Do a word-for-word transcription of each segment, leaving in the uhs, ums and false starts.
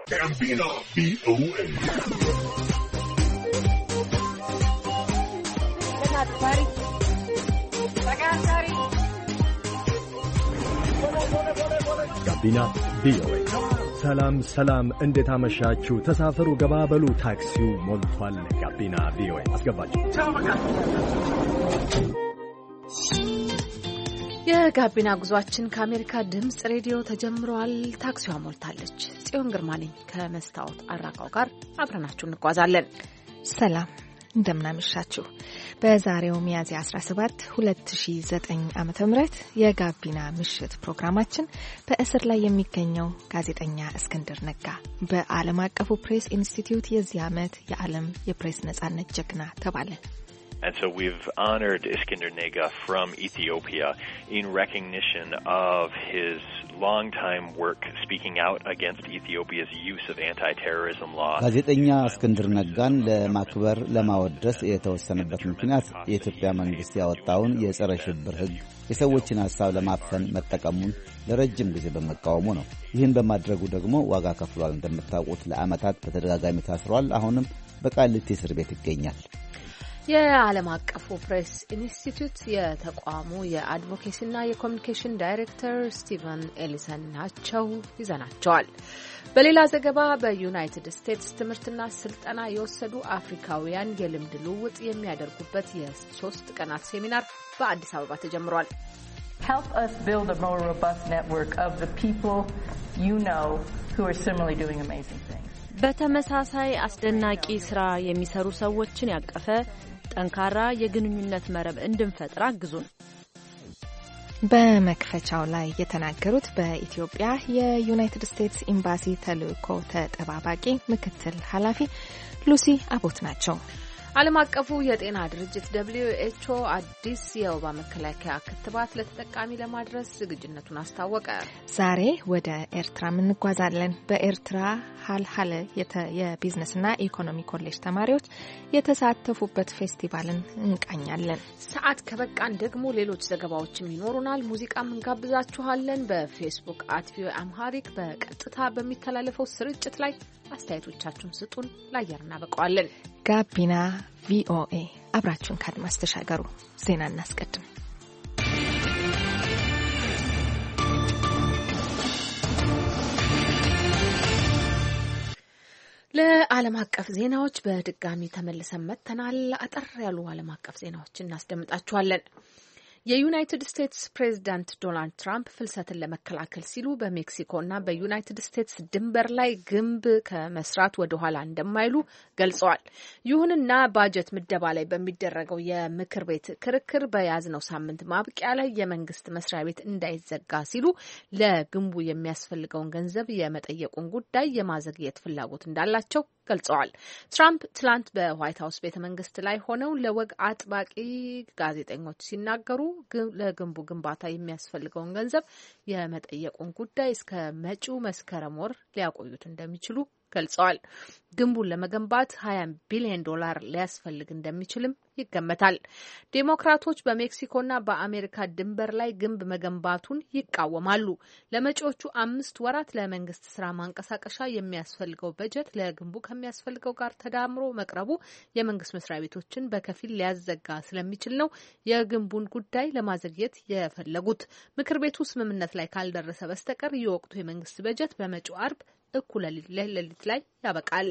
Gambino V O A. ጋቢና ቪኦኤ። ሰላም ሰላም፣ እንዴት አመሻችሁ? ተሳፈሩ፣ ገባበሉ፣ ታክሲው ሞልቷል። ጋቢና ቪኦኤ አስገባችሁ። የጋቢና ጉዟችን ከአሜሪካ ድምጽ ሬዲዮ ተጀምሯል። ታክሲዋ ሞልታለች። ጽዮን ግርማ ነኝ ከመስታወት አራቃው ጋር አብረናችሁ እንጓዛለን። ሰላም እንደምናመሻችሁ። በዛሬው ሚያዝያ አስራ ሰባት ሁለት ሺህ ዘጠኝ ዓመተ ምህረት የጋቢና ምሽት ፕሮግራማችን በእስር ላይ የሚገኘው ጋዜጠኛ እስክንድር ነጋ በዓለም አቀፉ ፕሬስ ኢንስቲትዩት የዚህ ዓመት የዓለም የፕሬስ ነጻነት ጀግና ተባለ። And so we've honored Iskender Nega from Ethiopia in recognition of his long-time work speaking out against Ethiopia's use of anti-terrorism law. ጋዜጠኛ እስክንድር ነጋን ለማክበር ለማወደስ የተወሰነበት ምክንያት የኢትዮጵያ መንግስት ያወጣውን የጸረ ሽብር ሕግ የሰዎችን ሐሳብ ለማፈን መጠቀሙን ለረጅም ጊዜ በመቃወሙ ነው። ይህን በማድረጉ ደግሞ ዋጋ ከፍሏል። እንደምታውቁት ለዓመታት በተደጋጋሚ ታስሯል። አሁንም በቃሊቲ እስር ቤት ይገኛል። የዓለም አቀፉ ፕሬስ ኢንስቲትዩት የተቋሙ የአድቮኬሲና የኮሚኒኬሽን ዳይሬክተር ስቲቨን ኤሊሰን ናቸው። ይዘናቸዋል። በሌላ ዘገባ በዩናይትድ ስቴትስ ትምህርትና ስልጠና የወሰዱ አፍሪካውያን የልምድ ልውውጥ የሚያደርጉበት የሶስት ቀናት ሴሚናር በአዲስ አበባ ተጀምሯል። Help us build a more robust network of the people you know who are similarly doing amazing things. በተመሳሳይ አስደናቂ ስራ የሚሰሩ ሰዎችን ያቀፈ ጠንካራ የግንኙነት መረብ እንድንፈጥር አግዙን። በመክፈቻው ላይ የተናገሩት በኢትዮጵያ የዩናይትድ ስቴትስ ኤምባሲ ተልእኮ ተጠባባቂ ምክትል ኃላፊ ሉሲ አቦት ናቸው። ዓለም አቀፉ የጤና ድርጅት ደብሊው ኤች ኦ አዲስ የወባ መከላከያ ክትባት ለተጠቃሚ ለማድረስ ዝግጁነቱን አስታወቀ። ዛሬ ወደ ኤርትራ እንጓዛለን። በኤርትራ ሀልሀለ የቢዝነስና ኢኮኖሚ ኮሌጅ ተማሪዎች የተሳተፉበት ፌስቲቫልን እንቃኛለን። ሰዓት ከበቃን ደግሞ ሌሎች ዘገባዎችም ይኖሩናል። ሙዚቃም እንጋብዛችኋለን። በፌስቡክ አት ቪኦኤ አምሃሪክ በቀጥታ በሚተላለፈው ስርጭት ላይ አስተያየቶቻችሁን ስጡን፣ ለአየር እናበቀዋለን። ጋቢና ቪኦኤ አብራችሁን ካድማስ ተሻገሩ። ዜና እናስቀድም። ለዓለም አቀፍ ዜናዎች በድጋሚ ተመልሰን መጥተናል። አጠር ያሉ ዓለም አቀፍ ዜናዎችን እናስደምጣችኋለን። የዩናይትድ ስቴትስ ፕሬዝዳንት ዶናልድ ትራምፕ ፍልሰትን ለመከላከል ሲሉ በሜክሲኮና በዩናይትድ ስቴትስ ድንበር ላይ ግንብ ከመስራት ወደ ኋላ እንደማይሉ ገልጸዋል። ይሁንና ባጀት ምደባ ላይ በሚደረገው የምክር ቤት ክርክር በያዝነው ሳምንት ማብቂያ ላይ የመንግስት መስሪያ ቤት እንዳይዘጋ ሲሉ ለግንቡ የሚያስፈልገውን ገንዘብ የመጠየቁን ጉዳይ የማዘግየት ፍላጎት እንዳላቸው ገልጸዋል። ትራምፕ ትላንት በዋይት ሀውስ ቤተ መንግስት ላይ ሆነው ለወግ አጥባቂ ጋዜጠኞች ሲናገሩ ለግንቡ ግንባታ የሚያስፈልገውን ገንዘብ የመጠየቁን ጉዳይ እስከ መጪው መስከረም ወር ሊያቆዩት እንደሚችሉ ገልጸዋል። ግንቡን ለመገንባት ሀያ ቢሊዮን ዶላር ሊያስፈልግ እንደሚችልም ይገመታል። ዴሞክራቶች በሜክሲኮና በአሜሪካ ድንበር ላይ ግንብ መገንባቱን ይቃወማሉ። ለመጪዎቹ አምስት ወራት ለመንግስት ስራ ማንቀሳቀሻ የሚያስፈልገው በጀት ለግንቡ ከሚያስፈልገው ጋር ተዳምሮ መቅረቡ የመንግስት መስሪያ ቤቶችን በከፊል ሊያዘጋ ስለሚችል ነው የግንቡን ጉዳይ ለማዘግየት የፈለጉት። ምክር ቤቱ ስምምነት ላይ ካልደረሰ በስተቀር የወቅቱ የመንግስት በጀት በመጪው አርብ እኩለ ሌሊት ላይ ያበቃል።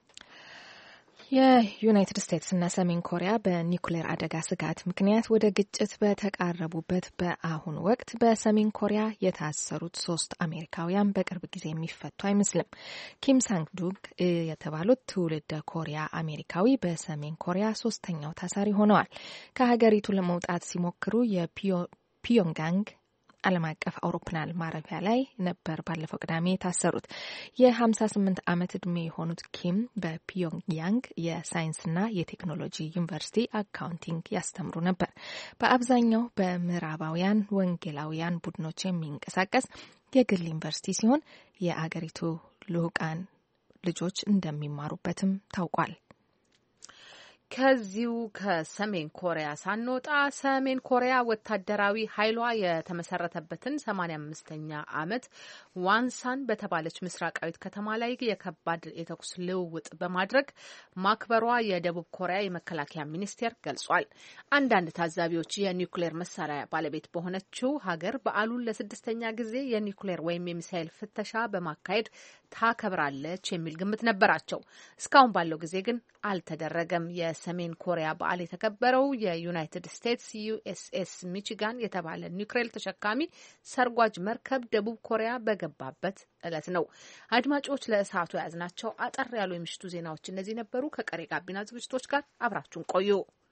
የዩናይትድ ስቴትስና ሰሜን ኮሪያ በኒኩሌር አደጋ ስጋት ምክንያት ወደ ግጭት በተቃረቡበት በአሁኑ ወቅት በሰሜን ኮሪያ የታሰሩት ሶስት አሜሪካውያን በቅርብ ጊዜ የሚፈቱ አይመስልም። ኪም ሳንግ ዱግ የተባሉት ትውልደ ኮሪያ አሜሪካዊ በሰሜን ኮሪያ ሶስተኛው ታሳሪ ሆነዋል። ከሀገሪቱ ለመውጣት ሲሞክሩ የፒዮንጋንግ ዓለም አቀፍ አውሮፕላን ማረፊያ ላይ ነበር ባለፈው ቅዳሜ የታሰሩት። የሀምሳ ስምንት ዓመት ዕድሜ የሆኑት ኪም በፒዮንግያንግ የሳይንስና የቴክኖሎጂ ዩኒቨርሲቲ አካውንቲንግ ያስተምሩ ነበር። በአብዛኛው በምዕራባውያን ወንጌላውያን ቡድኖች የሚንቀሳቀስ የግል ዩኒቨርሲቲ ሲሆን የአገሪቱ ልዑቃን ልጆች እንደሚማሩበትም ታውቋል። ከዚሁ ከሰሜን ኮሪያ ሳንወጣ ሰሜን ኮሪያ ወታደራዊ ኃይሏ የተመሰረተበትን ሰማንያ አምስተኛ ዓመት ዋንሳን በተባለች ምስራቃዊት ከተማ ላይ የከባድ የተኩስ ልውውጥ በማድረግ ማክበሯ የደቡብ ኮሪያ የመከላከያ ሚኒስቴር ገልጿል። አንዳንድ ታዛቢዎች የኒውክሌር መሳሪያ ባለቤት በሆነችው ሀገር በዓሉን ለስድስተኛ ጊዜ የኒውክሌር ወይም የሚሳኤል ፍተሻ በማካሄድ ታከብራለች የሚል ግምት ነበራቸው። እስካሁን ባለው ጊዜ ግን አልተደረገም። የሰሜን ኮሪያ በዓል የተከበረው የዩናይትድ ስቴትስ ዩኤስኤስ ሚቺጋን የተባለ ኒውክሌር ተሸካሚ ሰርጓጅ መርከብ ደቡብ ኮሪያ በገባበት ዕለት ነው። አድማጮች ለሰዓቱ የያዝናቸው አጠር ያሉ የምሽቱ ዜናዎች እነዚህ ነበሩ። ከቀሪ ጋቢና ዝግጅቶች ጋር አብራችሁን ቆዩ።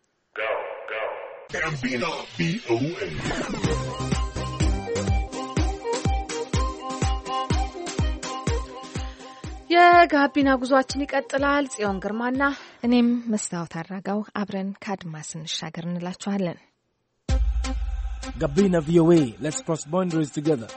የጋቢና ጉዟችን ይቀጥላል። ጽዮን ግርማና እኔም መስታወት አራጋው አብረን ከአድማስ እንሻገር እንላችኋለን። ጋቢና ቪኦኤ Let's cross boundaries together.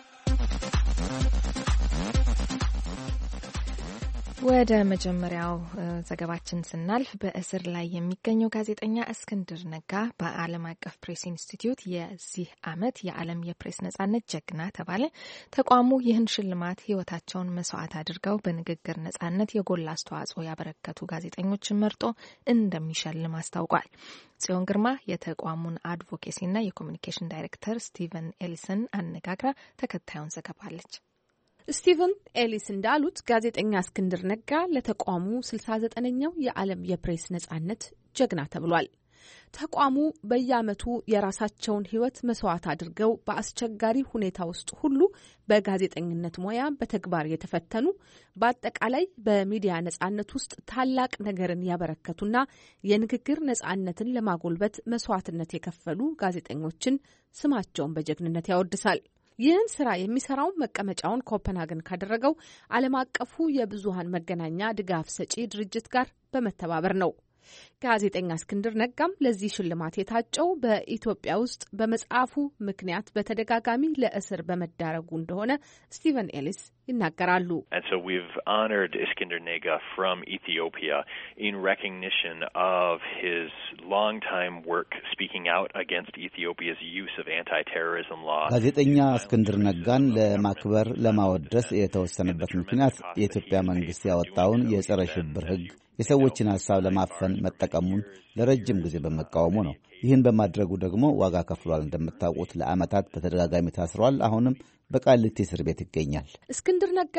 ወደ መጀመሪያው ዘገባችን ስናልፍ በእስር ላይ የሚገኘው ጋዜጠኛ እስክንድር ነጋ በዓለም አቀፍ ፕሬስ ኢንስቲትዩት የዚህ ዓመት የዓለም የፕሬስ ነጻነት ጀግና ተባለ። ተቋሙ ይህን ሽልማት ሕይወታቸውን መስዋዕት አድርገው በንግግር ነጻነት የጎላ አስተዋጽኦ ያበረከቱ ጋዜጠኞችን መርጦ እንደሚሸልም አስታውቋል። ጽዮን ግርማ የተቋሙን አድቮኬሲና የኮሚኒኬሽን ዳይሬክተር ስቲቨን ኤሊሰን አነጋግራ ተከታዩን ዘገባለች። ስቲቨን ኤሊስ እንዳሉት ጋዜጠኛ እስክንድር ነጋ ለተቋሙ ስልሳ ዘጠነኛው የዓለም የፕሬስ ነጻነት ጀግና ተብሏል። ተቋሙ በየዓመቱ የራሳቸውን ሕይወት መስዋዕት አድርገው በአስቸጋሪ ሁኔታ ውስጥ ሁሉ በጋዜጠኝነት ሙያ በተግባር የተፈተኑ በአጠቃላይ በሚዲያ ነጻነት ውስጥ ታላቅ ነገርን ያበረከቱና የንግግር ነጻነትን ለማጎልበት መስዋዕትነት የከፈሉ ጋዜጠኞችን ስማቸውን በጀግንነት ያወድሳል። ይህን ስራ የሚሰራው መቀመጫውን ኮፐንሃገን ካደረገው ዓለም አቀፉ የብዙሃን መገናኛ ድጋፍ ሰጪ ድርጅት ጋር በመተባበር ነው። ጋዜጠኛ እስክንድር ነጋም ለዚህ ሽልማት የታጨው በኢትዮጵያ ውስጥ በመጽሐፉ ምክንያት በተደጋጋሚ ለእስር በመዳረጉ እንደሆነ ስቲቨን ኤሊስ ይናገራሉ። And so we've honored Iskender Nega from Ethiopia in recognition of his long-time work speaking out against Ethiopia's use of anti-terrorism law. ጋዜጠኛ እስክንድር ነጋን ለማክበር ለማወደስ የተወሰነበት ምክንያት የኢትዮጵያ መንግስት ያወጣውን የጸረ ሽብር ሕግ የሰዎችን ሐሳብ ለማፈን መጠቀሙን ለረጅም ጊዜ በመቃወሙ ነው። ይህን በማድረጉ ደግሞ ዋጋ ከፍሏል። እንደምታውቁት ለዓመታት በተደጋጋሚ ታስሯል። አሁንም በቃሊቲ እስር ቤት ይገኛል። እስክንድር ነጋ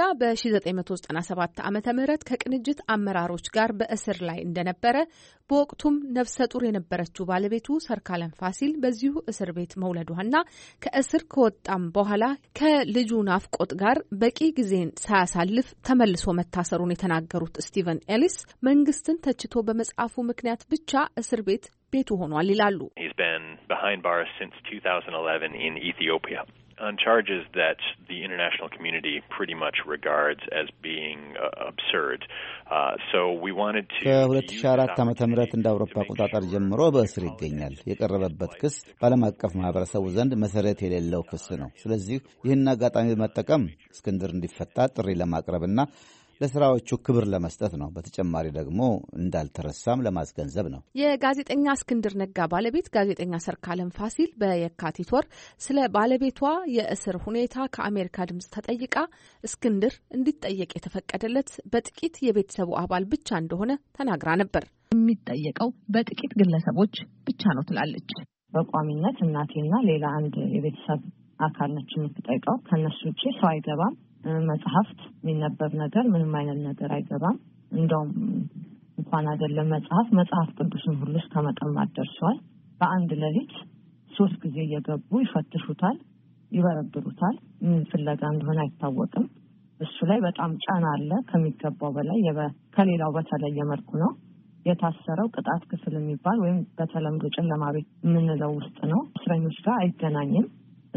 በ1997 ዓመተ ምህረት ከቅንጅት አመራሮች ጋር በእስር ላይ እንደነበረ በወቅቱም ነፍሰ ጡር የነበረችው ባለቤቱ ሰርካለም ፋሲል በዚሁ እስር ቤት መውለዷና ከእስር ከወጣም በኋላ ከልጁ ናፍቆት ጋር በቂ ጊዜን ሳያሳልፍ ተመልሶ መታሰሩን የተናገሩት ስቲቨን ኤሊስ መንግስትን ተችቶ በመጻፉ ምክንያት ብቻ እስር ቤት ቤቱ ሆኗል ይላሉ። He's been behind bars since two thousand eleven in Ethiopia on charges that the international community pretty much regards as being uh, absurd. Uh, so we wanted to ከ2004 ዓመተ ምህረት እንደ አውሮፓ አቆጣጠር ጀምሮ በእስር ይገኛል። የቀረበበት ክስ በዓለም አቀፍ ማህበረሰቡ ዘንድ መሰረት የሌለው ክስ ነው። ስለዚህ ይህን አጋጣሚ በመጠቀም እስክንድር እንዲፈታ ጥሪ ለማቅረብና ለስራዎቹ ክብር ለመስጠት ነው። በተጨማሪ ደግሞ እንዳልተረሳም ለማስገንዘብ ነው። የጋዜጠኛ እስክንድር ነጋ ባለቤት ጋዜጠኛ ሰርካለም ፋሲል በየካቲት ወር ስለ ባለቤቷ የእስር ሁኔታ ከአሜሪካ ድምጽ ተጠይቃ እስክንድር እንዲጠየቅ የተፈቀደለት በጥቂት የቤተሰቡ አባል ብቻ እንደሆነ ተናግራ ነበር። የሚጠየቀው በጥቂት ግለሰቦች ብቻ ነው ትላለች። በቋሚነት እናቴና ሌላ አንድ የቤተሰብ አካል ነች የምትጠይቀው። ከነሱ ውጪ ሰው አይገባም። መጽሐፍት የሚነበብ ነገር ምንም አይነት ነገር አይገባም። እንደውም እንኳን አይደለም መጽሐፍ መጽሐፍ ቅዱስን ሁሉ እስከመቀማት ደርሷል። በአንድ ሌሊት ሶስት ጊዜ እየገቡ ይፈትሹታል፣ ይበረብሩታል። ምን ፍለጋ እንደሆነ አይታወቅም። እሱ ላይ በጣም ጫና አለ ከሚገባው በላይ ከሌላው በተለየ መልኩ ነው የታሰረው። ቅጣት ክፍል የሚባል ወይም በተለምዶ ጨለማ ቤት የምንለው ውስጥ ነው። እስረኞች ጋር አይገናኝም።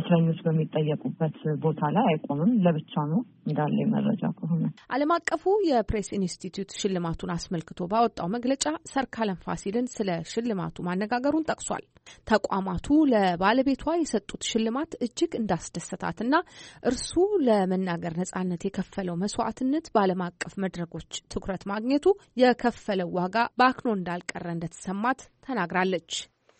እስረኞች በሚጠየቁበት ቦታ ላይ አይቆምም። ለብቻ ነው እንዳለ መረጃ ከሆነ ዓለም አቀፉ የፕሬስ ኢንስቲትዩት ሽልማቱን አስመልክቶ ባወጣው መግለጫ ሰርካለም ፋሲልን ስለ ሽልማቱ ማነጋገሩን ጠቅሷል። ተቋማቱ ለባለቤቷ የሰጡት ሽልማት እጅግ እንዳስደሰታትና እርሱ ለመናገር ነጻነት የከፈለው መስዋዕትነት በዓለም አቀፍ መድረኮች ትኩረት ማግኘቱ የከፈለው ዋጋ በአክኖ እንዳልቀረ እንደተሰማት ተናግራለች።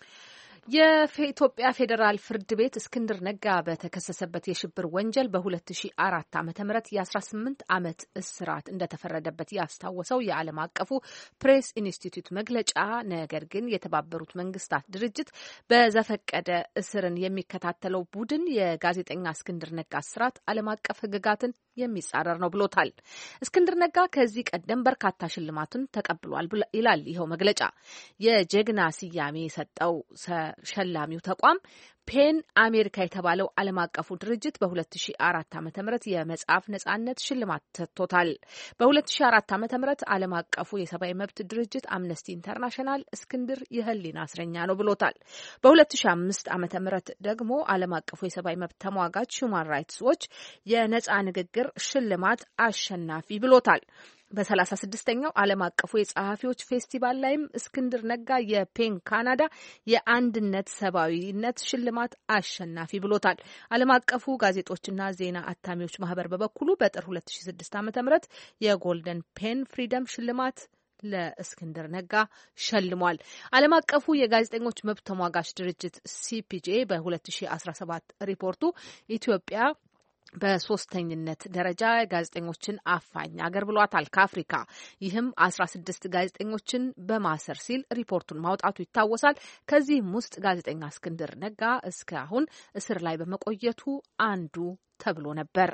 የኢትዮጵያ ፌዴራል ፍርድ ቤት እስክንድር ነጋ በተከሰሰበት የሽብር ወንጀል በሁለት ሺህ አራት ዓመተ ምህረት የ18 ዓመት እስራት እንደተፈረደበት ያስታወሰው የዓለም አቀፉ ፕሬስ ኢንስቲትዩት መግለጫ፣ ነገር ግን የተባበሩት መንግስታት ድርጅት በዘፈቀደ እስርን የሚከታተለው ቡድን የጋዜጠኛ እስክንድር ነጋ እስራት ዓለም አቀፍ ሕግጋትን የሚጻረር ነው ብሎታል። እስክንድር ነጋ ከዚህ ቀደም በርካታ ሽልማትን ተቀብሏል ይላል ይኸው መግለጫ። የጀግና ስያሜ የሰጠው ሸላሚው ተቋም ፔን አሜሪካ የተባለው ዓለም አቀፉ ድርጅት በሁለት ሺህ አራት ዓመተ ምህረት የመጽሐፍ ነጻነት ሽልማት ሰጥቶታል። በሁለት ሺህ አራት ዓመተ ምህረት ዓለም አቀፉ የሰብአዊ መብት ድርጅት አምነስቲ ኢንተርናሽናል እስክንድር የህሊና እስረኛ ነው ብሎታል። በሁለት ሺህ አምስት ዓመተ ምህረት ደግሞ ዓለም አቀፉ የሰብአዊ መብት ተሟጋች ሁማን ራይትስ ዎች የነጻ ንግግር ሽልማት አሸናፊ ብሎታል። በሰላሳ ስድስተኛው ዓለም አቀፉ የጸሐፊዎች ፌስቲቫል ላይም እስክንድር ነጋ የፔን ካናዳ የአንድነት ሰብአዊነት ሽልማት አሸናፊ ብሎታል። ዓለም አቀፉ ጋዜጦችና ዜና አታሚዎች ማህበር በበኩሉ በጥር ሁለት ሺህ ስድስት ዓመተ ምህረት የጎልደን ፔን ፍሪደም ሽልማት ለእስክንድር ነጋ ሸልሟል። ዓለም አቀፉ የጋዜጠኞች መብት ተሟጋች ድርጅት ሲፒጄ በሁለት ሺህ አስራ ሰባት ሪፖርቱ ኢትዮጵያ በሶስተኝነት ደረጃ ጋዜጠኞችን አፋኝ አገር ብሏታል ከአፍሪካ። ይህም አስራ ስድስት ጋዜጠኞችን በማሰር ሲል ሪፖርቱን ማውጣቱ ይታወሳል። ከዚህም ውስጥ ጋዜጠኛ እስክንድር ነጋ እስካሁን እስር ላይ በመቆየቱ አንዱ ተብሎ ነበር።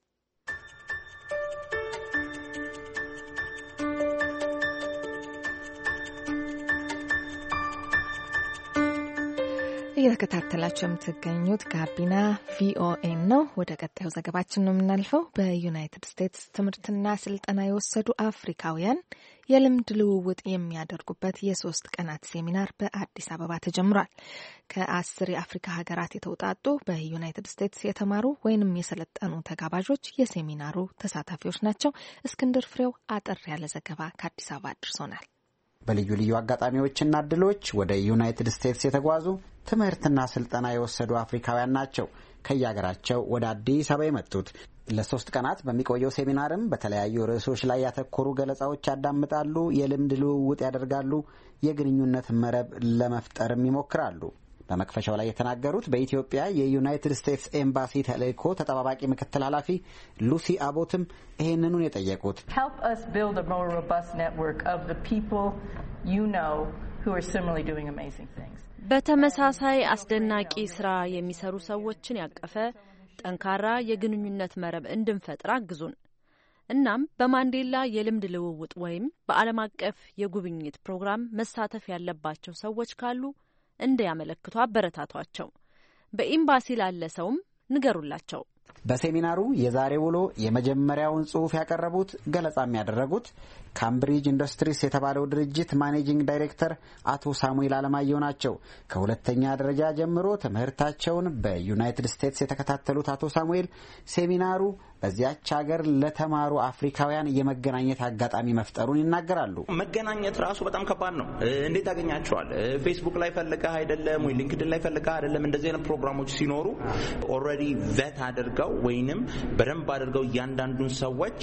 እየተከታተላችሁ የምትገኙት ጋቢና ቪኦኤ ነው። ወደ ቀጣዩ ዘገባችን ነው የምናልፈው። በዩናይትድ ስቴትስ ትምህርትና ስልጠና የወሰዱ አፍሪካውያን የልምድ ልውውጥ የሚያደርጉበት የሶስት ቀናት ሴሚናር በአዲስ አበባ ተጀምሯል። ከአስር የአፍሪካ ሀገራት የተውጣጡ በዩናይትድ ስቴትስ የተማሩ ወይንም የሰለጠኑ ተጋባዦች የሴሚናሩ ተሳታፊዎች ናቸው። እስክንድር ፍሬው አጠር ያለ ዘገባ ከአዲስ አበባ አድርሶናል። በልዩ ልዩ አጋጣሚዎችና እድሎች ወደ ዩናይትድ ስቴትስ የተጓዙ ትምህርትና ስልጠና የወሰዱ አፍሪካውያን ናቸው ከየሀገራቸው ወደ አዲስ አበባ የመጡት። ለሶስት ቀናት በሚቆየው ሴሚናርም በተለያዩ ርዕሶች ላይ ያተኮሩ ገለጻዎች ያዳምጣሉ፣ የልምድ ልውውጥ ያደርጋሉ፣ የግንኙነት መረብ ለመፍጠርም ይሞክራሉ። በመክፈቻው ላይ የተናገሩት በኢትዮጵያ የዩናይትድ ስቴትስ ኤምባሲ ተልእኮ ተጠባባቂ ምክትል ኃላፊ ሉሲ አቦትም ይህንኑን የጠየቁት help us build a more robust network of the people you know who are similarly doing amazing things. በተመሳሳይ አስደናቂ ስራ የሚሰሩ ሰዎችን ያቀፈ ጠንካራ የግንኙነት መረብ እንድንፈጥር አግዙን። እናም በማንዴላ የልምድ ልውውጥ ወይም በዓለም አቀፍ የጉብኝት ፕሮግራም መሳተፍ ያለባቸው ሰዎች ካሉ እንዲያመለክቱ አበረታቷቸው። በኤምባሲ ላለ ሰውም ንገሩላቸው። በሴሚናሩ የዛሬ ውሎ የመጀመሪያውን ጽሑፍ ያቀረቡት ገለጻም ያደረጉት ካምብሪጅ ኢንዱስትሪስ የተባለው ድርጅት ማኔጂንግ ዳይሬክተር አቶ ሳሙኤል አለማየሁ ናቸው። ከሁለተኛ ደረጃ ጀምሮ ትምህርታቸውን በዩናይትድ ስቴትስ የተከታተሉት አቶ ሳሙኤል ሴሚናሩ በዚያች ሀገር ለተማሩ አፍሪካውያን የመገናኘት አጋጣሚ መፍጠሩን ይናገራሉ። መገናኘት ራሱ በጣም ከባድ ነው። እንዴት አገኛቸዋል? ፌስቡክ ላይ ፈልገህ አይደለም ወይ ሊንክድን ላይ ፈልገህ አይደለም። እንደዚህ አይነት ፕሮግራሞች ሲኖሩ ኦልሬዲ ቬት አድርገው ወይንም በደንብ አድርገው እያንዳንዱን ሰዎች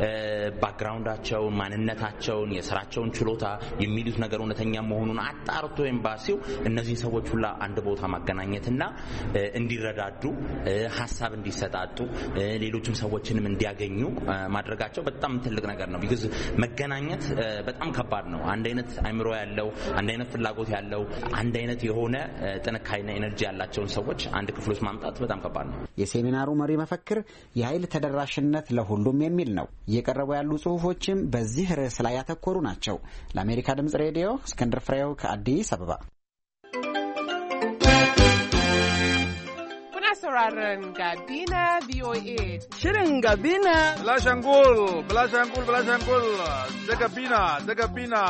ባክግራውንዳቸውን፣ ማንነታቸውን፣ የስራቸውን ችሎታ የሚሉት ነገር እውነተኛ መሆኑን አጣርቶ ኤምባሲው እነዚህ ሰዎች ሁላ አንድ ቦታ ማገናኘትና እንዲረዳዱ፣ ሀሳብ እንዲሰጣጡ፣ ሌሎችም ሰዎችንም እንዲያገኙ ማድረጋቸው በጣም ትልቅ ነገር ነው። ቢኮዝ መገናኘት በጣም ከባድ ነው። አንድ አይነት አእምሮ ያለው፣ አንድ አይነት ፍላጎት ያለው፣ አንድ አይነት የሆነ ጥንካሬና ኤነርጂ ያላቸውን ሰዎች አንድ ክፍል ውስጥ ማምጣት በጣም ከባድ ነው። የሴሚናሩ መሪ መፈክር የኃይል ተደራሽነት ለሁሉም የሚል ነው። እየቀረቡ ያሉ ጽሁፎችም በዚህ ርዕስ ላይ ያተኮሩ ናቸው። ለአሜሪካ ድምጽ ሬዲዮ እስክንድር ፍሬው ከአዲስ አበባ። sauraron Gabina V O A. Shirin Gabina. Bilashangul, Bilashangul, Bilashangul. Da Gabina, da Gabina,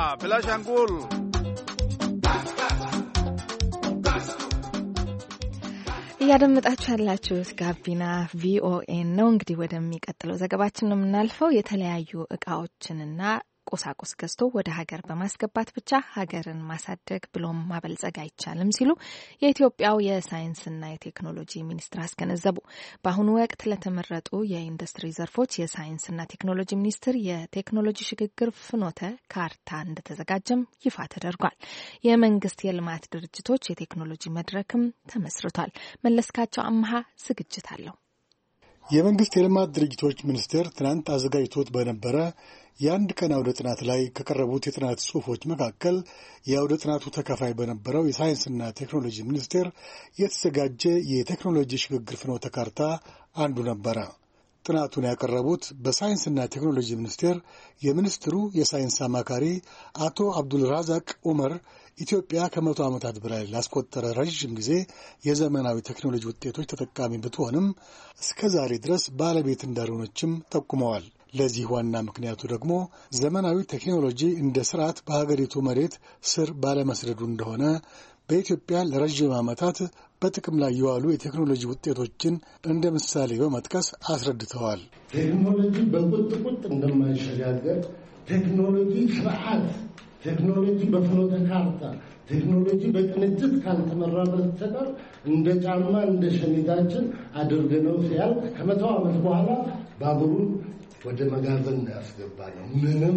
Bilashangul. እያደመጣችሁ ያላችሁት ጋቢና ቪኦኤ ነው። እንግዲህ ወደሚቀጥለው ዘገባችን ነው የምናልፈው። የተለያዩ እቃዎችንና ቁሳቁስ ገዝቶ ወደ ሀገር በማስገባት ብቻ ሀገርን ማሳደግ ብሎም ማበልጸግ አይቻልም ሲሉ የኢትዮጵያው የሳይንስና የቴክኖሎጂ ሚኒስትር አስገነዘቡ። በአሁኑ ወቅት ለተመረጡ የኢንዱስትሪ ዘርፎች የሳይንስና ቴክኖሎጂ ሚኒስቴር የቴክኖሎጂ ሽግግር ፍኖተ ካርታ እንደተዘጋጀም ይፋ ተደርጓል። የመንግስት የልማት ድርጅቶች የቴክኖሎጂ መድረክም ተመስርቷል። መለስካቸው አምሃ ዝግጅት አለው። የመንግስት የልማት ድርጅቶች ሚኒስቴር ትናንት አዘጋጅቶት በነበረ የአንድ ቀን አውደ ጥናት ላይ ከቀረቡት የጥናት ጽሑፎች መካከል የአውደ ጥናቱ ተካፋይ በነበረው የሳይንስና ቴክኖሎጂ ሚኒስቴር የተዘጋጀ የቴክኖሎጂ ሽግግር ፍኖተ ካርታ አንዱ ነበረ። ጥናቱን ያቀረቡት በሳይንስና ቴክኖሎጂ ሚኒስቴር የሚኒስትሩ የሳይንስ አማካሪ አቶ አብዱልራዛቅ ኡመር ኢትዮጵያ ከመቶ ዓመታት በላይ ላስቆጠረ ረዥም ጊዜ የዘመናዊ ቴክኖሎጂ ውጤቶች ተጠቃሚ ብትሆንም እስከ ዛሬ ድረስ ባለቤት እንዳልሆነችም ጠቁመዋል። ለዚህ ዋና ምክንያቱ ደግሞ ዘመናዊ ቴክኖሎጂ እንደ ስርዓት በሀገሪቱ መሬት ስር ባለመስደዱ እንደሆነ በኢትዮጵያ ለረዥም ዓመታት በጥቅም ላይ የዋሉ የቴክኖሎጂ ውጤቶችን እንደ ምሳሌ በመጥቀስ አስረድተዋል። ቴክኖሎጂ በቁጥቁጥ እንደማይሸጋገር፣ ቴክኖሎጂ ስርዓት፣ ቴክኖሎጂ በፍኖተ ካርታ፣ ቴክኖሎጂ በቅንጅት ካልተመራ በስተቀር እንደ ጫማ እንደ ሸሚዛችን አድርገነው ሲያልቅ ከመቶ ዓመት በኋላ ባቡሩን ወደ መጋዘን ያስገባ ነው። ምንም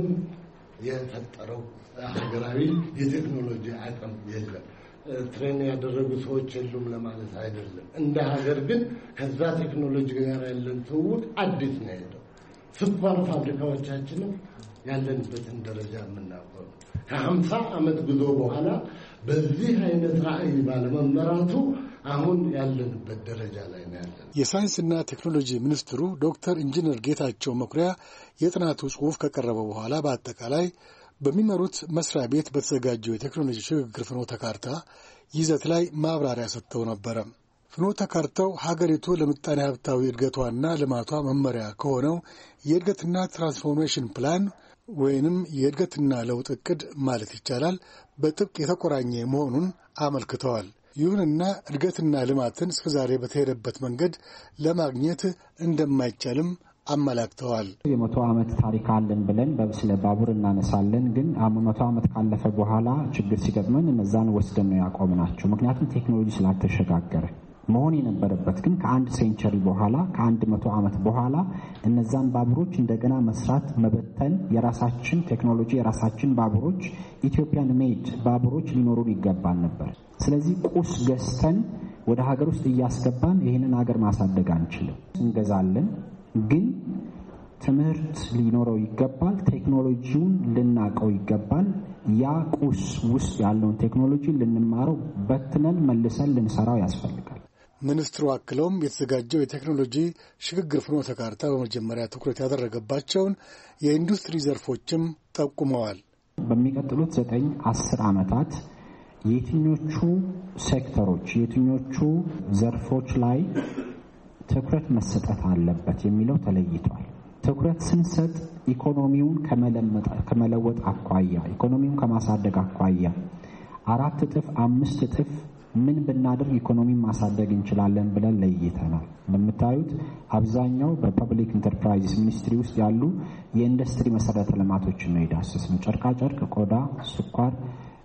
የፈጠረው ሀገራዊ የቴክኖሎጂ አቅም የለም። ትሬን ያደረጉ ሰዎች የሉም ለማለት አይደለም። እንደ ሀገር ግን ከዛ ቴክኖሎጂ ጋር ያለን ትውውቅ አዲስ ነው ሄደው ስኳር ፋብሪካዎቻችንም ያለንበትን ደረጃ የምናውቀው ከሀምሳ ዓመት ጉዞ በኋላ በዚህ አይነት ራዕይ ባለመመራቱ አሁን ያለንበት ደረጃ ላይ ነው ያለን። የሳይንስና ቴክኖሎጂ ሚኒስትሩ ዶክተር ኢንጂነር ጌታቸው መኩሪያ የጥናቱ ጽሑፍ ከቀረበ በኋላ በአጠቃላይ በሚመሩት መስሪያ ቤት በተዘጋጀው የቴክኖሎጂ ሽግግር ፍኖተ ካርታ ይዘት ላይ ማብራሪያ ሰጥተው ነበረ። ፍኖተ ካርታው ሀገሪቱ ለምጣኔ ሀብታዊ እድገቷና ልማቷ መመሪያ ከሆነው የእድገትና ትራንስፎርሜሽን ፕላን ወይንም የእድገትና ለውጥ እቅድ ማለት ይቻላል በጥብቅ የተቆራኘ መሆኑን አመልክተዋል። ይሁንና እድገትና ልማትን እስከዛሬ በተሄደበት መንገድ ለማግኘት እንደማይቻልም አመላክተዋል። የመቶ ዓመት ታሪክ አለን ብለን በስለ ባቡር እናነሳለን፣ ግን መቶ ዓመት ካለፈ በኋላ ችግር ሲገጥመን እነዛን ወስደን ነው ያቆምናቸው። ምክንያቱም ቴክኖሎጂ ስላልተሸጋገረ መሆን የነበረበት ግን ከአንድ ሴንቸሪ በኋላ ከአንድ መቶ ዓመት በኋላ እነዛን ባቡሮች እንደገና መስራት፣ መበተን፣ የራሳችን ቴክኖሎጂ የራሳችን ባቡሮች ኢትዮጵያን ሜድ ባቡሮች ሊኖሩን ይገባል ነበር። ስለዚህ ቁስ ገዝተን ወደ ሀገር ውስጥ እያስገባን ይህንን ሀገር ማሳደግ አንችልም። እንገዛለን፣ ግን ትምህርት ሊኖረው ይገባል። ቴክኖሎጂውን ልናቀው ይገባል። ያ ቁስ ውስጥ ያለውን ቴክኖሎጂ ልንማረው፣ በትነን መልሰን ልንሰራው ያስፈልጋል። ሚኒስትሩ አክለውም የተዘጋጀው የቴክኖሎጂ ሽግግር ፍኖተ ካርታ በመጀመሪያ ትኩረት ያደረገባቸውን የኢንዱስትሪ ዘርፎችም ጠቁመዋል። በሚቀጥሉት ዘጠኝ አስር ዓመታት የትኞቹ ሴክተሮች የትኞቹ ዘርፎች ላይ ትኩረት መሰጠት አለበት የሚለው ተለይቷል። ትኩረት ስንሰጥ ኢኮኖሚውን ከመለወጥ አኳያ ኢኮኖሚውን ከማሳደግ አኳያ አራት እጥፍ አምስት እጥፍ ምን ብናደርግ ኢኮኖሚን ማሳደግ እንችላለን ብለን ለይተናል። እንደምታዩት አብዛኛው በፐብሊክ ኢንተርፕራይዝ ሚኒስትሪ ውስጥ ያሉ የኢንዱስትሪ መሰረተ ልማቶችን ነው የዳሰስነው። ጨርቃ ጨርቅ፣ ቆዳ፣ ስኳር፣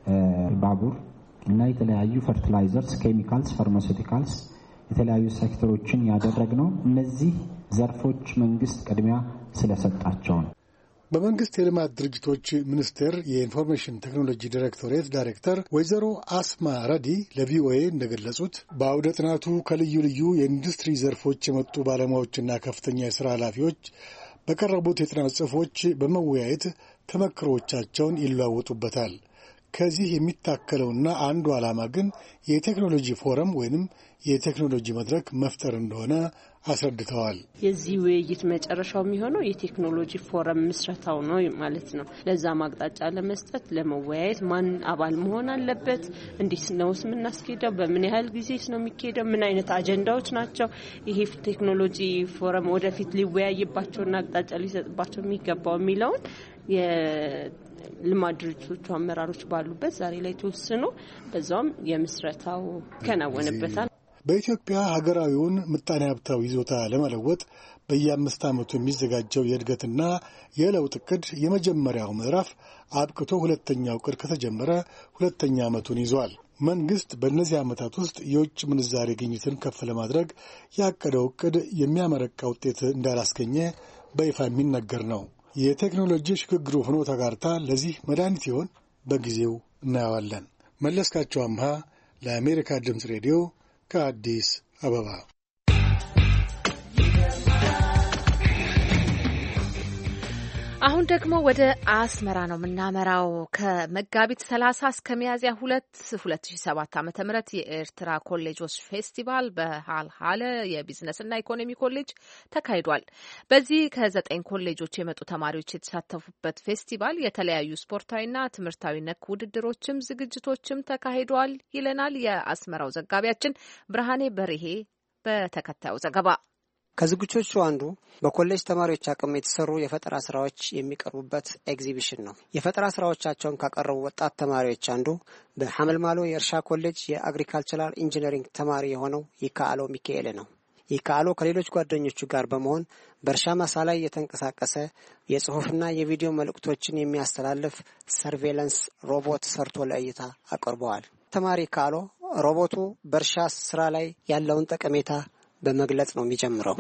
ባቡር እና የተለያዩ ፈርቲላይዘርስ፣ ኬሚካልስ፣ ፋርማሲውቲካልስ የተለያዩ ሴክተሮችን ያደረግነው እነዚህ ዘርፎች መንግስት ቅድሚያ ስለሰጣቸው ነው። በመንግስት የልማት ድርጅቶች ሚኒስቴር የኢንፎርሜሽን ቴክኖሎጂ ዳይሬክቶሬት ዳይሬክተር ወይዘሮ አስማ ረዲ ለቪኦኤ እንደገለጹት በአውደ ጥናቱ ከልዩ ልዩ የኢንዱስትሪ ዘርፎች የመጡ ባለሙያዎችና ከፍተኛ የሥራ ኃላፊዎች በቀረቡት የጥናት ጽሑፎች በመወያየት ተመክሮቻቸውን ይለዋወጡበታል። ከዚህ የሚታከለውና አንዱ ዓላማ ግን የቴክኖሎጂ ፎረም ወይንም የቴክኖሎጂ መድረክ መፍጠር እንደሆነ አስረድተዋል። የዚህ ውይይት መጨረሻው የሚሆነው የቴክኖሎጂ ፎረም ምስረታው ነው ማለት ነው። ለዛ ማቅጣጫ ለመስጠት ለመወያየት ማን አባል መሆን አለበት፣ እንዴት ነውስ የምናስኬደው፣ በምን ያህል ጊዜስ ነው የሚካሄደው፣ ምን አይነት አጀንዳዎች ናቸው ይሄ ቴክኖሎጂ ፎረም ወደፊት ሊወያይባቸውና አቅጣጫ ሊሰጥባቸው የሚገባው የሚለውን የልማት ድርጅቶቹ አመራሮች ባሉበት ዛሬ ላይ ተወስኖ በዛም የምስረታው ይከናወንበታል። በኢትዮጵያ ሀገራዊውን ምጣኔ ሀብታዊ ይዞታ ለመለወጥ በየአምስት ዓመቱ የሚዘጋጀው የእድገትና የለውጥ ዕቅድ የመጀመሪያው ምዕራፍ አብቅቶ ሁለተኛው ዕቅድ ከተጀመረ ሁለተኛ ዓመቱን ይዟል። መንግሥት በእነዚህ ዓመታት ውስጥ የውጭ ምንዛሬ ግኝትን ከፍ ለማድረግ ያቀደው ዕቅድ የሚያመረቃ ውጤት እንዳላስገኘ በይፋ የሚነገር ነው። የቴክኖሎጂ ሽግግሩ ፍኖተ ካርታ ለዚህ መድኃኒት ይሆን? በጊዜው እናየዋለን። መለስካቸው አምሃ ለአሜሪካ ድምፅ ሬዲዮ ከአዲስ አበባ። አሁን ደግሞ ወደ አስመራ ነው የምናመራው። ከመጋቢት ሰላሳ እስከ ሚያዝያ ሁለት ሁለት ሺ ሰባት ዓመተ ምህረት የኤርትራ ኮሌጆች ፌስቲቫል በሃልሃለ የቢዝነስና ኢኮኖሚ ኮሌጅ ተካሂዷል። በዚህ ከዘጠኝ ኮሌጆች የመጡ ተማሪዎች የተሳተፉበት ፌስቲቫል የተለያዩ ስፖርታዊና ትምህርታዊ ነክ ውድድሮችም ዝግጅቶችም ተካሂዷል ይለናል የአስመራው ዘጋቢያችን ብርሃኔ በርሄ በተከታዩ ዘገባ። ከዝግጅቶቹ አንዱ በኮሌጅ ተማሪዎች አቅም የተሰሩ የፈጠራ ስራዎች የሚቀርቡበት ኤግዚቢሽን ነው። የፈጠራ ስራዎቻቸውን ካቀረቡ ወጣት ተማሪዎች አንዱ በሐመልማሎ የእርሻ ኮሌጅ የአግሪካልቸራል ኢንጂነሪንግ ተማሪ የሆነው ይካአሎ ሚካኤል ነው። ይካአሎ ከሌሎች ጓደኞቹ ጋር በመሆን በእርሻ ማሳ ላይ የተንቀሳቀሰ የጽሑፍና የቪዲዮ መልእክቶችን የሚያስተላልፍ ሰርቬለንስ ሮቦት ሰርቶ ለእይታ አቅርበዋል። ተማሪ ይካአሎ ሮቦቱ በእርሻ ስራ ላይ ያለውን ጠቀሜታ በመግለጽ ነው የሚጀምረው።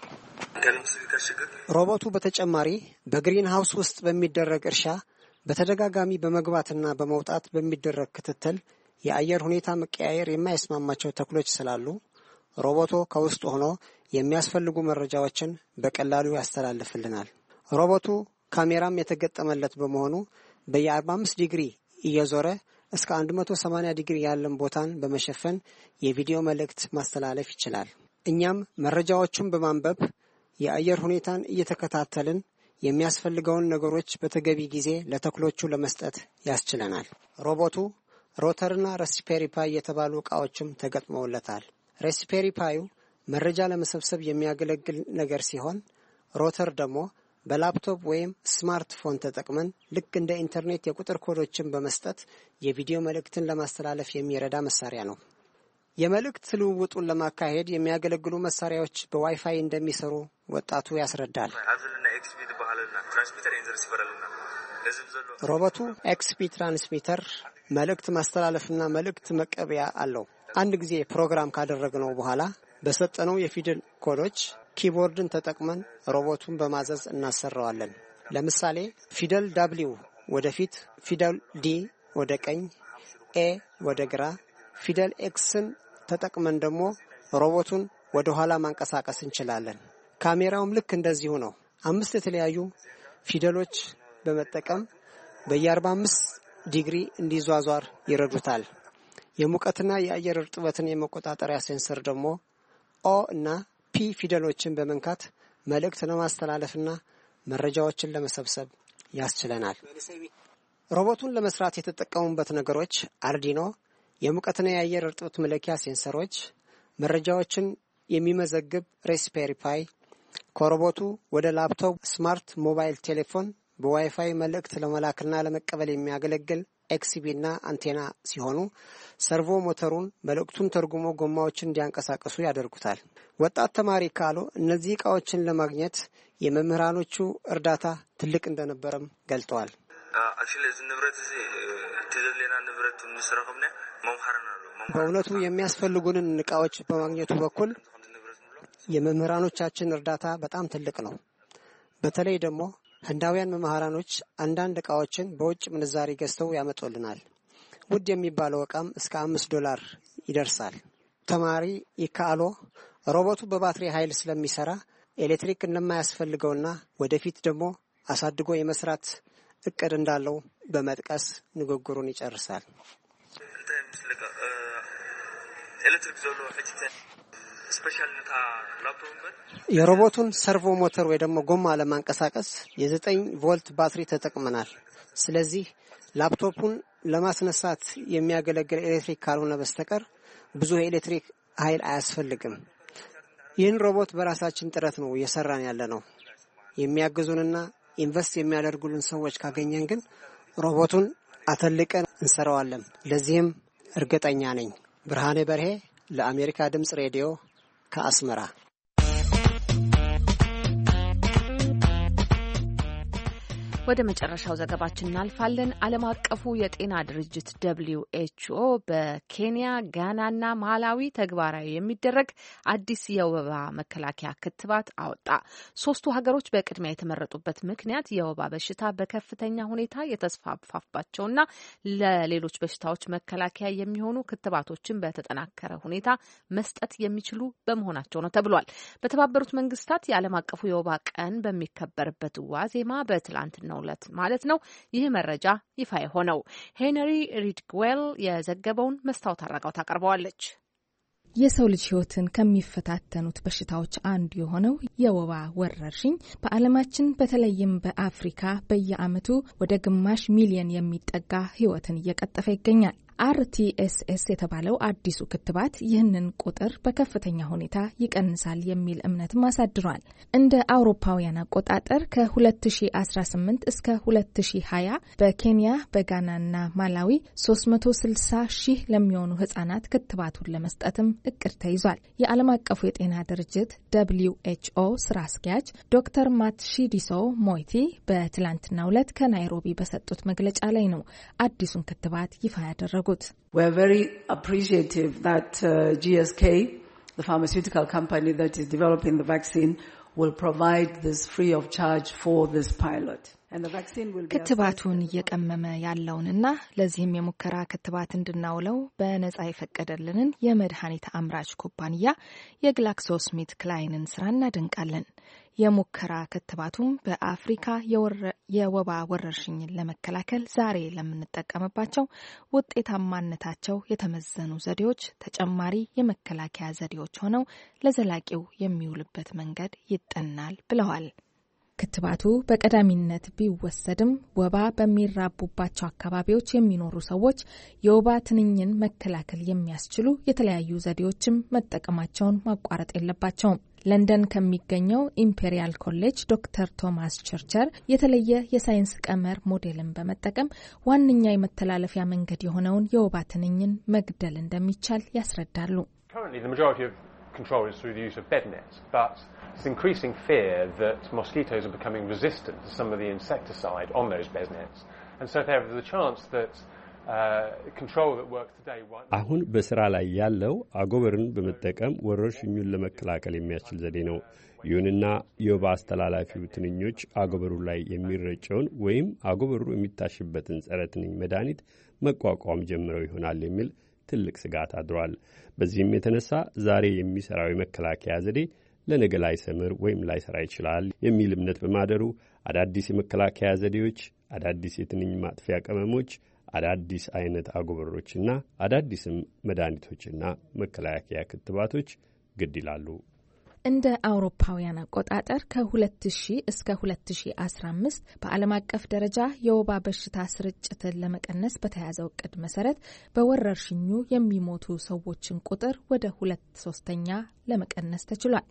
ሮቦቱ በተጨማሪ በግሪን ሃውስ ውስጥ በሚደረግ እርሻ በተደጋጋሚ በመግባትና በመውጣት በሚደረግ ክትትል የአየር ሁኔታ መቀያየር የማይስማማቸው ተክሎች ስላሉ ሮቦቱ ከውስጥ ሆኖ የሚያስፈልጉ መረጃዎችን በቀላሉ ያስተላልፍልናል። ሮቦቱ ካሜራም የተገጠመለት በመሆኑ በየ አርባ አምስት ዲግሪ እየዞረ እስከ አንድ መቶ ሰማንያ ዲግሪ ያለን ቦታን በመሸፈን የቪዲዮ መልእክት ማስተላለፍ ይችላል። እኛም መረጃዎቹን በማንበብ የአየር ሁኔታን እየተከታተልን የሚያስፈልገውን ነገሮች በተገቢ ጊዜ ለተክሎቹ ለመስጠት ያስችለናል። ሮቦቱ ሮተርና ራስፔሪ ፓይ የተባሉ ዕቃዎችም ተገጥመውለታል። ራስፔሪ ፓዩ መረጃ ለመሰብሰብ የሚያገለግል ነገር ሲሆን ሮተር ደግሞ በላፕቶፕ ወይም ስማርትፎን ተጠቅመን ልክ እንደ ኢንተርኔት የቁጥር ኮዶችን በመስጠት የቪዲዮ መልእክትን ለማስተላለፍ የሚረዳ መሳሪያ ነው። የመልእክት ልውውጡን ለማካሄድ የሚያገለግሉ መሳሪያዎች በዋይፋይ እንደሚሰሩ ወጣቱ ያስረዳል። ሮቦቱ ኤክስፒ ትራንስሚተር መልእክት ማስተላለፍና መልእክት መቀበያ አለው። አንድ ጊዜ ፕሮግራም ካደረግነው በኋላ በሰጠነው የፊደል ኮዶች ኪቦርድን ተጠቅመን ሮቦቱን በማዘዝ እናሰራዋለን። ለምሳሌ ፊደል ዳብሊው ወደፊት፣ ፊደል ዲ ወደ ቀኝ፣ ኤ ወደ ግራ፣ ፊደል ኤክስን ተጠቅመን ደግሞ ሮቦቱን ወደ ኋላ ማንቀሳቀስ እንችላለን። ካሜራውም ልክ እንደዚሁ ነው። አምስት የተለያዩ ፊደሎች በመጠቀም በየ አርባ አምስት ዲግሪ እንዲዟዟር ይረዱታል። የሙቀትና የአየር እርጥበትን የመቆጣጠሪያ ሴንሰር ደግሞ ኦ እና ፒ ፊደሎችን በመንካት መልእክት ለማስተላለፍና መረጃዎችን ለመሰብሰብ ያስችለናል። ሮቦቱን ለመስራት የተጠቀሙበት ነገሮች አርዲኖ የሙቀትና የአየር እርጥበት መለኪያ ሴንሰሮች፣ መረጃዎችን የሚመዘግብ ራስፔሪ ፓይ፣ ከሮቦቱ ወደ ላፕቶፕ ስማርት ሞባይል ቴሌፎን በዋይፋይ መልእክት ለመላክና ለመቀበል የሚያገለግል ኤክስቢና አንቴና ሲሆኑ ሰርቮ ሞተሩን መልእክቱን ተርጉሞ ጎማዎችን እንዲያንቀሳቀሱ ያደርጉታል። ወጣት ተማሪ ካሉ እነዚህ ዕቃዎችን ለማግኘት የመምህራኖቹ እርዳታ ትልቅ እንደነበረም ገልጠዋል። በእውነቱ የሚያስፈልጉንን ዕቃዎች በማግኘቱ በኩል የመምህራኖቻችን እርዳታ በጣም ትልቅ ነው። በተለይ ደግሞ ህንዳውያን መምህራኖች አንዳንድ ዕቃዎችን በውጭ ምንዛሪ ገዝተው ያመጡልናል። ውድ የሚባለው ዕቃም እስከ አምስት ዶላር ይደርሳል። ተማሪ ይካአሎ ሮቦቱ በባትሪ ኃይል ስለሚሰራ ኤሌክትሪክ እንደማያስፈልገውና ወደፊት ደግሞ አሳድጎ የመስራት እቅድ እንዳለው በመጥቀስ ንግግሩን ይጨርሳል። የሮቦቱን ሰርቮ ሞተር ወይ ደግሞ ጎማ ለማንቀሳቀስ የዘጠኝ ቮልት ባትሪ ተጠቅመናል። ስለዚህ ላፕቶፑን ለማስነሳት የሚያገለግል ኤሌክትሪክ ካልሆነ በስተቀር ብዙ የኤሌክትሪክ ኃይል አያስፈልግም። ይህን ሮቦት በራሳችን ጥረት ነው እየሰራን ያለ ነው። የሚያግዙንና ኢንቨስት የሚያደርጉልን ሰዎች ካገኘን ግን ሮቦቱን አተልቀን እንሰራዋለን። ለዚህም እርግጠኛ ነኝ። ብርሃኔ በርሄ ለአሜሪካ ድምጽ ሬዲዮ ከአስመራ። ወደ መጨረሻው ዘገባችን እናልፋለን። ዓለም አቀፉ የጤና ድርጅት ደብሊው ኤች ኦ በኬንያ፣ ጋናና ማላዊ ተግባራዊ የሚደረግ አዲስ የወባ መከላከያ ክትባት አወጣ። ሶስቱ ሀገሮች በቅድሚያ የተመረጡበት ምክንያት የወባ በሽታ በከፍተኛ ሁኔታ የተስፋፋባቸውና ለሌሎች በሽታዎች መከላከያ የሚሆኑ ክትባቶችን በተጠናከረ ሁኔታ መስጠት የሚችሉ በመሆናቸው ነው ተብሏል። በተባበሩት መንግስታት የዓለም አቀፉ የወባ ቀን በሚከበርበት ዋዜማ በትላንትና ለት ማለት ነው ይህ መረጃ ይፋ የሆነው። ሄንሪ ሪድግዌል የዘገበውን መስታወት አራጋው ታቀርበዋለች። የሰው ልጅ ሕይወትን ከሚፈታተኑት በሽታዎች አንዱ የሆነው የወባ ወረርሽኝ በዓለማችን በተለይም በአፍሪካ በየዓመቱ ወደ ግማሽ ሚሊዮን የሚጠጋ ሕይወትን እየቀጠፈ ይገኛል። አር ቲ ኤስ ኤስ የተባለው አዲሱ ክትባት ይህንን ቁጥር በከፍተኛ ሁኔታ ይቀንሳል የሚል እምነትም አሳድሯል። እንደ አውሮፓውያን አቆጣጠር ከ2018 እስከ ሁለት ሺህ ሀያ በኬንያ በጋናና ማላዊ ሶስት መቶ ስልሳ ሺህ ለሚሆኑ ህጻናት ክትባቱን ለመስጠትም እቅድ ተይዟል። የዓለም አቀፉ የጤና ድርጅት ደብሊው ኤች ኦ ስራ አስኪያጅ ዶክተር ማትሺዲሶ ሞይቲ በትላንትናው ዕለት ከናይሮቢ በሰጡት መግለጫ ላይ ነው አዲሱን ክትባት ይፋ ያደረጉት። We are very appreciative that uh, G S K, the pharmaceutical company that is developing the vaccine, will provide this free of charge for this pilot. ክትባቱን እየቀመመ ያለውንና ለዚህም የሙከራ ክትባት እንድናውለው በነጻ የፈቀደልንን የመድኃኒት አምራች ኩባንያ የግላክሶስሚት ክላይንን ስራ እናደንቃለን። የሙከራ ክትባቱም በአፍሪካ የወባ ወረርሽኝን ለመከላከል ዛሬ ለምንጠቀምባቸው ውጤታማነታቸው የተመዘኑ ዘዴዎች ተጨማሪ የመከላከያ ዘዴዎች ሆነው ለዘላቂው የሚውልበት መንገድ ይጠናል ብለዋል። ክትባቱ በቀዳሚነት ቢወሰድም ወባ በሚራቡባቸው አካባቢዎች የሚኖሩ ሰዎች የወባ ትንኝን መከላከል የሚያስችሉ የተለያዩ ዘዴዎችም መጠቀማቸውን ማቋረጥ የለባቸውም። ለንደን ከሚገኘው ኢምፔሪያል ኮሌጅ ዶክተር ቶማስ ቸርቸር የተለየ የሳይንስ ቀመር ሞዴልን በመጠቀም ዋነኛ የመተላለፊያ መንገድ የሆነውን የወባ ትንኝን መግደል እንደሚቻል ያስረዳሉ። Control is through the use of bed nets, but there's increasing fear that mosquitoes are becoming resistant to some of the insecticide on those bed nets, and so there is a chance that uh, control that works today. አሁን በስራ ላይ ያለው አጎበርን በመጠቀም ወረርሽኙን ለመከላከል የሚያስችል ዘዴ ነው። ይሁንና የወባ አስተላላፊው ትንኞች አጎበሩ ላይ የሚረጨውን ወይም አጎበሩ የሚታሽበትን ጸረ ትንኝ መድኃኒት መቋቋም ጀምረው ይሆናል የሚል ትልቅ ስጋት አድሯል። በዚህም የተነሳ ዛሬ የሚሰራው የመከላከያ ዘዴ ለነገ ላይሰምር ወይም ላይሰራ ይችላል የሚል እምነት በማደሩ አዳዲስ የመከላከያ ዘዴዎች፣ አዳዲስ የትንኝ ማጥፊያ ቅመሞች፣ አዳዲስ አይነት አጎበሮችና አዳዲስም መድኃኒቶችና መከላከያ ክትባቶች ግድ ይላሉ። እንደ አውሮፓውያን አቆጣጠር ከሁለት ሺህ እስከ ሁለት ሺህ አስራ አምስት በዓለም አቀፍ ደረጃ የወባ በሽታ ስርጭትን ለመቀነስ በተያዘው እቅድ መሰረት በወረርሽኙ የሚሞቱ ሰዎችን ቁጥር ወደ ሁለት ሶስተኛ ለመቀነስ ተችሏል።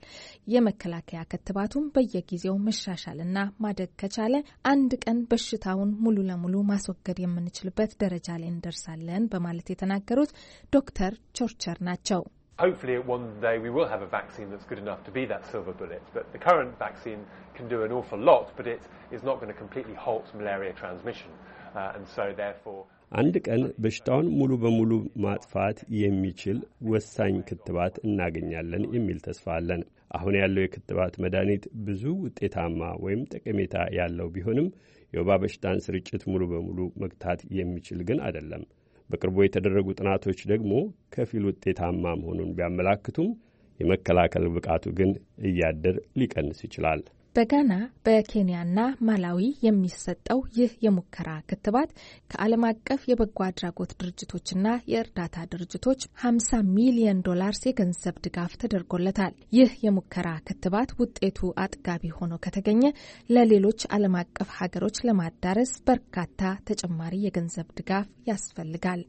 የመከላከያ ክትባቱም በየጊዜው መሻሻልና ማደግ ከቻለ አንድ ቀን በሽታውን ሙሉ ለሙሉ ማስወገድ የምንችልበት ደረጃ ላይ እንደርሳለን በማለት የተናገሩት ዶክተር ቾርቸር ናቸው። Hopefully one day we will have a vaccine that's good enough to be that silver bullet, but the current vaccine can do an awful lot, but it is not going to completely halt malaria transmission, uh, and so therefore አንድ ቀን በሽታውን ሙሉ በሙሉ ማጥፋት የሚችል ወሳኝ ክትባት እናገኛለን የሚል ተስፋ አለን። አሁን ያለው የክትባት መድኃኒት ብዙ ውጤታማ ወይም ጠቀሜታ ያለው ቢሆንም የወባ በሽታን ስርጭት ሙሉ በሙሉ መግታት የሚችል ግን አይደለም። በቅርቡ የተደረጉ ጥናቶች ደግሞ ከፊል ውጤታማ መሆኑን ቢያመላክቱም የመከላከል ብቃቱ ግን እያደር ሊቀንስ ይችላል። በጋና በኬንያና ማላዊ የሚሰጠው ይህ የሙከራ ክትባት ከዓለም አቀፍ የበጎ አድራጎት ድርጅቶችና የእርዳታ ድርጅቶች ሀምሳ ሚሊዮን ዶላርስ የገንዘብ ድጋፍ ተደርጎለታል። ይህ የሙከራ ክትባት ውጤቱ አጥጋቢ ሆኖ ከተገኘ ለሌሎች ዓለም አቀፍ ሀገሮች ለማዳረስ በርካታ ተጨማሪ የገንዘብ ድጋፍ ያስፈልጋል።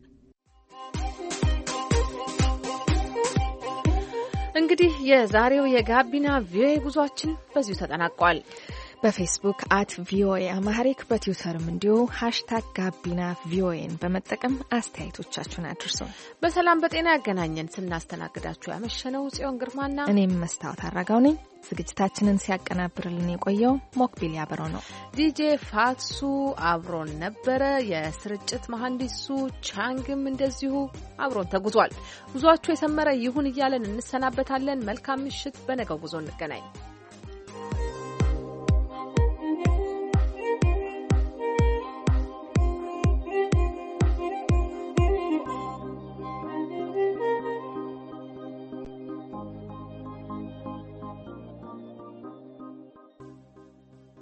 እንግዲህ የዛሬው የጋቢና ቪኦኤ ጉዟችን በዚሁ ተጠናቋል። በፌስቡክ አት ቪኦኤ አማሪክ በትዊተርም እንዲሁ ሃሽታግ ጋቢና ቪኦኤን በመጠቀም አስተያየቶቻችሁን አድርሱ። በሰላም በጤና ያገናኘን። ስናስተናግዳችሁ ያመሸነው ጽዮን ግርማና እኔም መስታወት አራጋው ነኝ። ዝግጅታችንን ሲያቀናብርልን የቆየው ሞክቢል ያበረው ነው። ዲጄ ፋትሱ አብሮን ነበረ። የስርጭት መሐንዲሱ ቻንግም እንደዚሁ አብሮን ተጉዟል። ጉዟችሁ የሰመረ ይሁን እያለን እንሰናበታለን። መልካም ምሽት። በነገው ጉዞ እንገናኝ።